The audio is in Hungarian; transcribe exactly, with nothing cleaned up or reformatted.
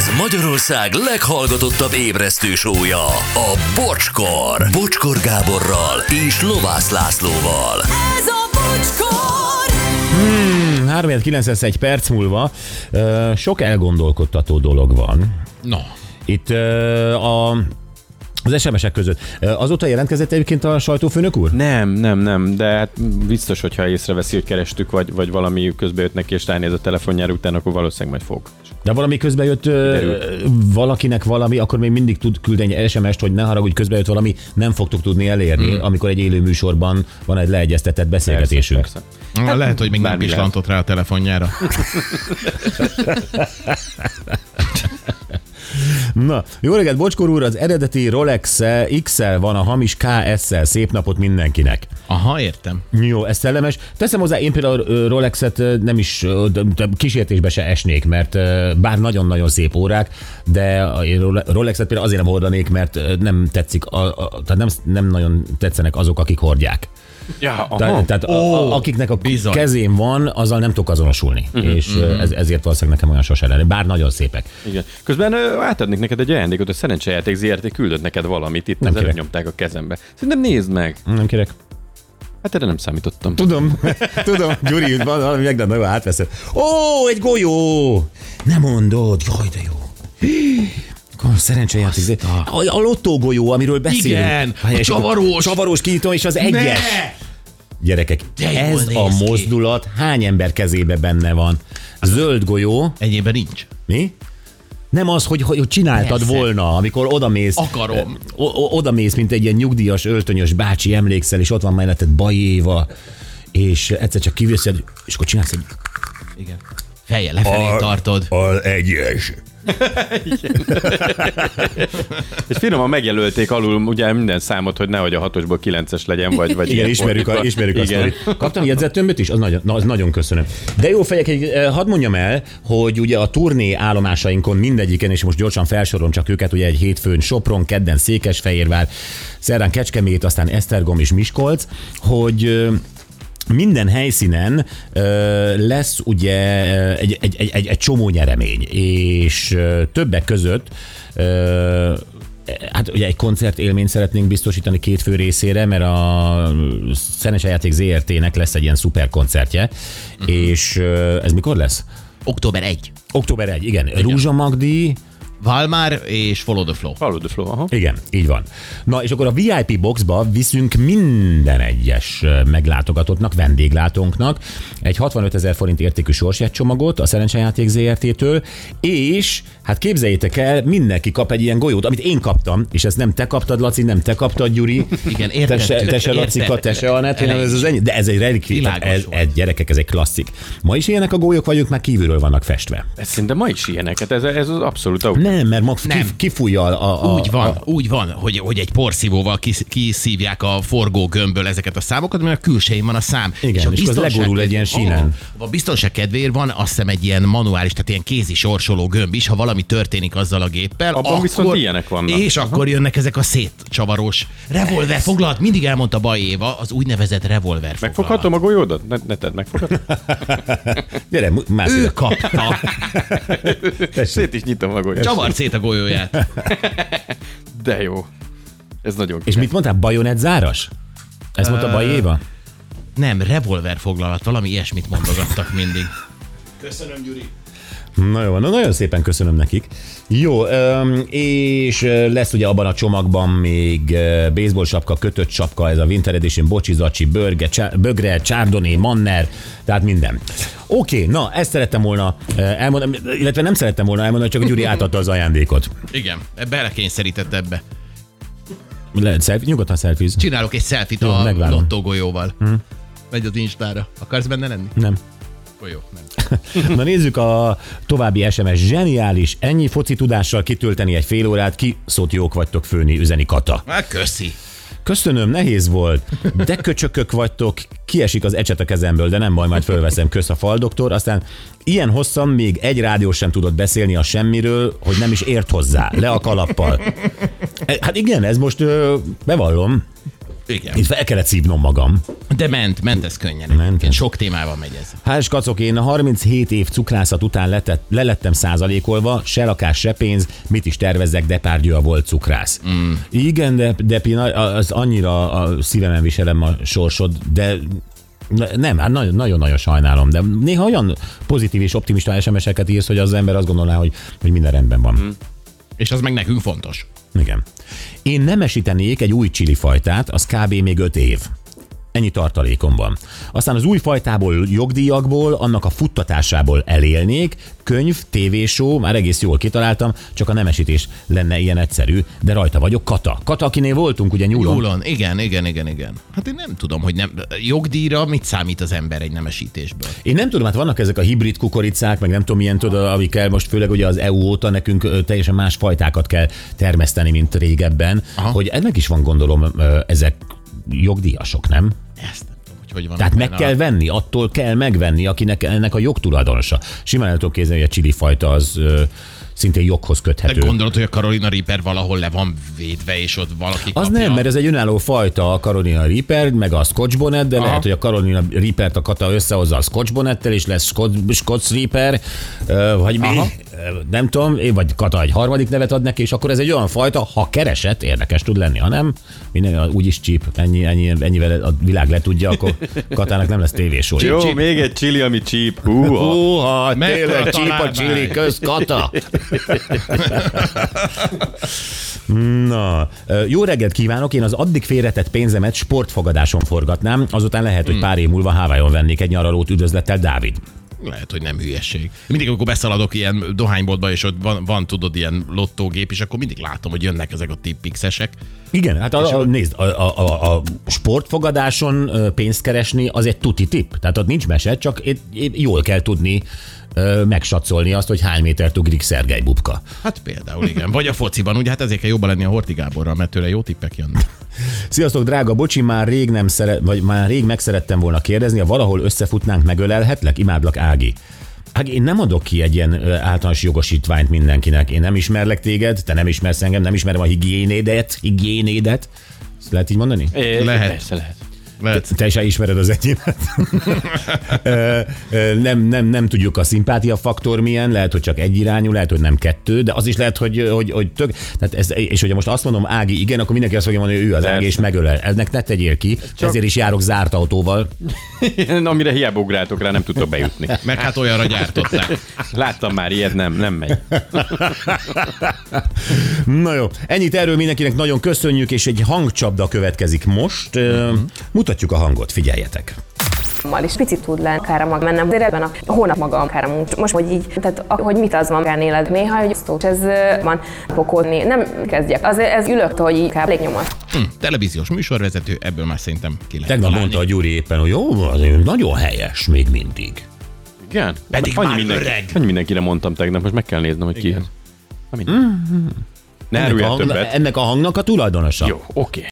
Ez Magyarország leghallgatottabb ébresztő show-ja, a Bocskor. Bocskor Gáborral és Lovász Lászlóval. Ez a Bocskor! Hmm, három kilencvenegy perc múlva uh, sok elgondolkodtató dolog van. No. Itt uh, a... Az es em es-ek között. Azóta jelentkezett egyébként a sajtófőnök úr? Nem, nem, nem, de hát biztos, hogyha észreveszi, hogy kerestük, vagy, vagy valami közbe jött neki, és ránéz a telefonjára után, akkor valószínűleg majd fog. De valami közben jött Derült. valakinek valami, akkor még mindig tud küldeni egy es em es-t, hogy ne haragudj, közben jött valami, nem fogtok tudni elérni, hmm. amikor egy élő műsorban van egy leegyeztetett beszélgetésünk. Persze, persze. Hát, lehet, hogy még nem pislantott rá a telefonjára. Na, jó reggelt, Bocskor úr, az eredeti Rolex iksz el van a hamis ká es-szel. Szép napot mindenkinek. Aha, értem. Jó, ez szellemes. Teszem hozzá, én például Rolexet nem is kísértésbe se esnék, mert bár nagyon-nagyon szép órák, de a Rolexet például azért nem hordanék, mert nem tetszik, a, a, tehát nem, nem nagyon tetszenek azok, akik hordják. Ja, Te, tehát oh, a, akiknek a bizony. kezén van, azzal nem tudok azonosulni. Uh-huh, és uh-huh. Ez, ezért valószínűleg nekem olyan sose lenni. Bár nagyon szépek. Igen. Közben ö, átadnék neked egy ajándékot, a Szerencsejáték zé er té küldött neked valamit, itt az nyomták a kezembe. Szerintem nézd meg. Nem kérek. Hát erre nem számítottam. Tudom, tudom, Gyuri, van valami megdem, nagyon átveszed. Ó, egy golyó! Nem mondod, jaj, de jó. Szerencsejáték. A, a lottógolyó, amiről beszélünk. Igen, a csavarós. Csavarós kinyitom, és az egyes. Ne! Gyerekek, ez a mozdulat ki. Hány ember kezébe benne van? Zöld golyó. Ennyiben nincs. Mi? Nem az, hogy, hogy csináltad Persze. volna, amikor odamész. Akarom. O, o, odamész, mint egy ilyen nyugdíjas, öltönyös bácsi, emlékszel, és ott van melletted Bajéva, és egyszer csak kiveszed, és akkor csinálsz egy... Igen. Fejjel lefelé a, tartod. Az egyes. És finoman megjelölték alul ugye minden számot, hogy nehogy a hatosból kilences legyen, vagy... vagy igen, ismerjük, a, ismerjük azt. Kaptam jegyzettömböt is? Az nagyon, na, az nagyon köszönöm. De jó fejek, hadd mondjam el, hogy ugye a turné állomásainkon mindegyiken, és most gyorsan felsorolom csak őket, ugye egy hétfőn Sopron, kedden Székesfehérvár, szerdán Kecskemét, aztán Esztergom és Miskolc, hogy... minden helyszínen ö, lesz ugye egy, egy, egy, egy, egy csomó nyeremény, és ö, többek között ö, hát ugye egy koncertélményt szeretnénk biztosítani két fő részére, mert a Szerencsejáték zé er té-nek lesz egy ilyen szuper koncertje, uh-huh. és ö, ez mikor lesz? október elseje. október elseje, igen. igen. Rúzsa Magdi, Valmár és Follow the Flow. Follow the Flow, aha. Igen, így van. Na, és akkor a vé i pé boxba viszünk minden egyes meglátogatottnak, vendéglátónknak egy hatvanötezer forint értékű sorsjegycsomagot a Szerencsejáték zé er té-től, és hát képzeljétek el, mindenki kap egy ilyen golyót, amit én kaptam, és ezt nem te kaptad, Laci, nem te kaptad, Gyuri. Igen, értettük. Te se, te se Lacika, te se Anett, ez az ennyi. De ez egy relikvi, ez, ez, gyerekek, ez egy klasszik. Ma is ilyenek a golyók, vagy ők már kívülről vannak festve? Ez szinte ma is ilyenek, hát ez, ez az abszolút autó. Nem, mert max nem. kifújja a, a... Úgy van, a... úgy van, hogy, hogy egy porszívóval kiszívják a forgó gömbből ezeket a számokat, mert a külsején van a szám. Igen, és, és az legorul egy ilyen sínen. Oh, a biztonság kedvéért van azt hiszem egy ilyen manuális, tehát ilyen kézi sorsoló gömb is, ha valami történik azzal a géppel. Abban akkor, viszont ilyenek vannak. És Aha. akkor jönnek ezek a szétcsavaros revolver foglalt, mindig elmondta Bajéva, az úgynevezett revolver foglalt. Megfoghatom a golyódat? Ne, ne tedd, megfoghatom. Gyere, mász Ő kapta. Szét is nyitom a golyót. Csavar szét a golyóját. De jó. Ez nagyon És mit mondtál, bajonett záras? Ez uh, mondta Bajéva? Nem, revolver foglalat, valami ilyesmit mondogattak mindig. Köszönöm, Gyuri. Na jó, na nagyon szépen köszönöm nekik. Jó, és lesz ugye abban a csomagban még baseball sapka, kötött sapka, ez a Winter Edition, bocsi, zacsi, börge, csá, bögre, csárdoné, manner, tehát minden. Oké, okay, na ezt szerettem volna elmondani, illetve nem szerettem volna elmondani, csak a Gyuri átadta az ajándékot. Igen, belekényszerített ebbe. Lehet selfie, nyugodtan selfiez. Csinálok egy selfie-t a megvárom. lottógolyóval. Hmm. Megy az Instára. Akarsz benne lenni? Nem. Oh, jó, nem. Na nézzük a további es em es. Zseniális, ennyi foci tudással kitölteni egy fél órát, ki szót jók vagytok főni, üzeni Kata. Hát köszi. Köszönöm, nehéz volt. De köcsökök vagytok, kiesik az ecset a kezemből, de nem baj, majd fölveszem, kösz a faldoktor. Aztán ilyen hosszan még egy rádió sem tudott beszélni a semmiről, hogy nem is ért hozzá. Le a kalappal. Hát igen, ez most ö, bevallom. Igen. Itt fel kellett szívnom magam. De ment, ment ez könnyen. Ment. Igen, sok témával megy ez. Hát kacok, én a harminchét év cukrászat után letett, lelettem százalékolva, se lakás, se pénz, mit is tervezzek, Depardieu a volt cukrász. Mm. Igen, de, de az annyira a szívemen viselem a sorsod, de nem, hát nagyon-nagyon sajnálom, de néha olyan pozitív és optimista es em es-eket írsz, hogy az ember azt gondolná, hogy, hogy minden rendben van. Mm. És az meg nekünk fontos. Igen. Én nemesítenék egy új csili fajtát, az kb. Még öt év. Ennyi tartalékom van. Aztán az új fajtából, jogdíjakból, annak a futtatásából elélnék, könyv, tévéshow, már egész jól kitaláltam, csak a nemesítés lenne ilyen egyszerű, de rajta vagyok. Kata. Kata, akinél voltunk ugye nyúlon. Nyúlon, igen, igen, igen, igen. Hát én nem tudom, hogy nem, jogdíjra mit számít az ember egy nemesítésből. Én nem tudom, hát vannak ezek a hibrid kukoricák, meg nem tudom milyen tudod, amikkel most főleg ugye az é u óta nekünk teljesen más fajtákat kell termeszteni, mint régebben, Aha. hogy ennek is van gondolom ezek jogdíjasok, nem? Ezt nem tudom, hogy hogy van. Tehát meg kell venni, attól kell megvenni, akinek ennek a jogtulajdonosa. Simán el tudok képzelni, hogy a csili fajta az ö, szintén joghoz köthető. De gondolod, hogy a Carolina Reaper valahol le van védve, és ott valaki Az kapja? nem, mert ez egy önálló fajta a Carolina Reaper, meg a Scotch Bonnet, de Aha. lehet, hogy a Carolina Reapert a Kata összehozza a Scotch Bonnettel, és lesz Scotch, Scotch Reaper, vagy mi, nem tudom, vagy Kata egy harmadik nevet ad neki, és akkor ez egy olyan fajta, ha keresett, érdekes tud lenni, ha nem, minden úgyis cheap, ennyi, ennyi, ennyivel a világ letudja, akkor Katának nem lesz tévésor. Jó, cheap, még egy chili, ami cheap. Húha, Húha tényleg cheap a chili, köz Kata. Na, jó reggelt kívánok, én az addig félretett pénzemet sportfogadáson forgatnám, azután lehet, hogy pár év múlva Hawaiion vennék egy nyaralót, üdvözlettel Dávid. Lehet, hogy nem hülyesség. Mindig, amikor beszaladok ilyen dohányboltba, és ott van, van tudod, ilyen lottógép, és akkor mindig látom, hogy jönnek ezek a tippixesek. Igen, hát a, a, nézd, a, a, a, a sportfogadáson pénzt keresni az egy tuti tipp. Tehát ott nincs mese, csak jól kell tudni megsatszolni azt, hogy hány métert ugrik Szergej Bubka. Hát például igen. Vagy a fociban, ugye hát ezért kell jobban lenni a Horthy Gáborral, mert tőle jó tippek jönnek. Sziasztok, drága bocsi, már rég nem szeret, vagy már rég meg szerettem volna kérdezni, ha valahol összefutnánk, megölelhetlek? Imádlak, Ági. Ági, én nem adok ki egy ilyen általános jogosítványt mindenkinek. Én nem ismerlek téged, te nem ismersz engem, nem ismerem a higiénédet, higiénédet. Ezt lehet így mondani? É, lehet. Persze lehet. Te, te se ismered az enyémet. nem, nem, nem tudjuk a szimpátia faktor milyen, lehet, hogy csak egy irányú, lehet, hogy nem kettő, de az is lehet, hogy, hogy, hogy tök. Tehát ez, és hogyha most azt mondom, Ági, igen, akkor mindenki azt fogja mondani, hogy ő az Ági, és megölel. Ennek ne tegyél ki, csak... ezért is járok zárt autóval. Amire hiába ugráltok rá, nem tudtok bejutni. Meg hát olyanra gyártották. Láttam már ilyet, nem, nem megy. Na jó, ennyit erről mindenkinek nagyon köszönjük, és egy hangcsapda következik most. Uh-huh. Mutatjuk a hangot, figyeljetek! Mal is picit tud lenni, akár maga mennem, de ebben a hónap maga akár a muncs. Most, hogy így, tehát hogy mit az van akár éled néha, hogy szó, ez van pokolni, nem kezdjek. Az, ez ülök, hogy így elég nyomat. Hm, televíziós műsorvezető, ebből már szerintem ki lehet Tegnap mondta a Gyuri éppen, hogy jó, azért nagyon helyes még mindig. Igen? Pedig annyi már mindenki, öreg. Annyi mindenkire mondtam tegnap, most meg kell néznem, hogy ki ez. Mm-hmm. Ne ennek, a hang, többet. ennek a hangnak a tulajdonosa. Jó, oké.